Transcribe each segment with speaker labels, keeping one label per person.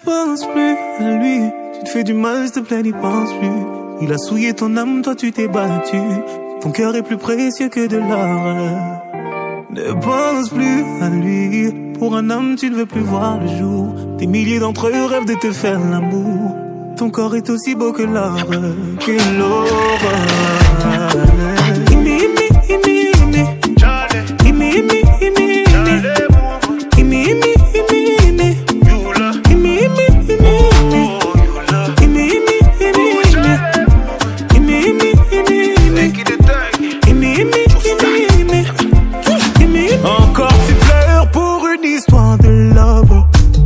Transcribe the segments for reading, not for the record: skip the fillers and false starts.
Speaker 1: pense plus à lui. Tu te fais du mal, s'il te plaît, n'y pense plus. Il a souillé ton âme, toi tu t'es battu. Ton cœur est plus précieux que de l'or. Ne pense plus à lui. Pour un homme, tu ne veux plus voir le jour. Des milliers d'entre eux rêvent de te faire l'amour. Ton corps est aussi beau que l'or, que l'aurore. Encore tu pleures pour une histoire de love.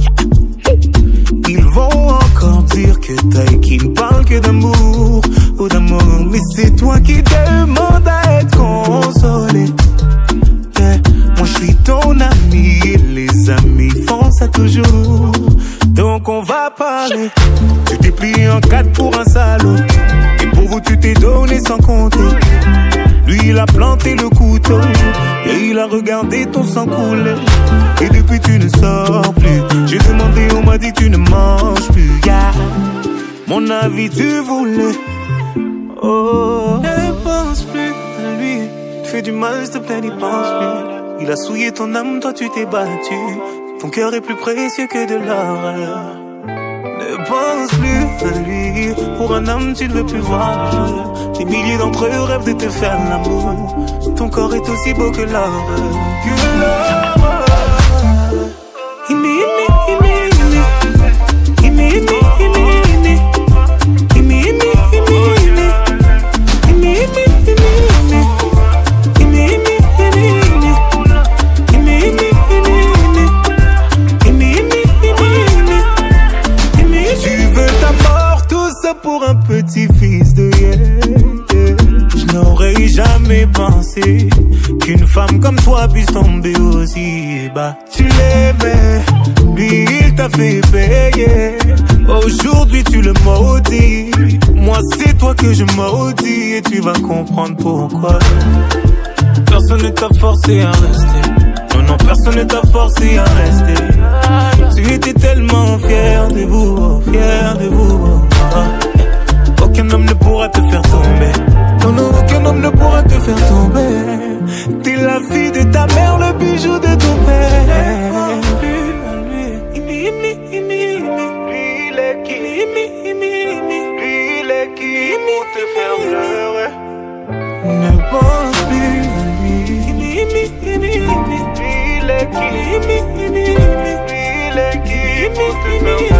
Speaker 1: Ils vont encore dire que t'as qui ne parle que d'amour ou d'amour. Mais c'est toi qui demandes à être consolé. Yeah. Moi je suis ton ami et les amis font ça toujours. Donc on va parler. Tu t'es plié en quatre pour un salaud. Et pour vous tu t'es donné sans compter. Lui il a planté le couteau et il a regardé ton sang couler. Et depuis tu ne sors plus. J'ai demandé, on m'a dit tu ne manges plus, yeah. Mon avis tu voulais. Oh, ne pense plus à lui. Tu fais du mal, s'il te plaît, n'y pense plus. Il a souillé ton âme, toi tu t'es battu. Ton cœur est plus précieux que de l'or. Ne pense plus à lui. Pour un homme tu ne veux plus voir le jour. Des milliers d'entre eux rêvent de te faire l'amour. Ton corps est aussi beau que l'or. Que l'or. Pour un petit fils de Je n'aurais jamais pensé qu'une femme comme toi puisse tomber aussi bas. Tu l'aimais, lui il t'a fait payer. Aujourd'hui tu le maudis. Moi c'est toi que je maudis. Et tu vas comprendre pourquoi. Personne ne t'a forcé à rester. Non, non, personne ne t'a forcé à rester. Tu étais tellement fier de vous, fier de vous. Aucun homme ne pourra te faire tomber. Non, non, aucun homme ne pourra te faire tomber. T'es la fille de ta mère, le bijou de ton père. Lui, il est qui? Lui, il est qui pour te faire pleurer? Ne pense plus à lui. Lui, il est qui? Lui, il est qui pour te faire pleurer?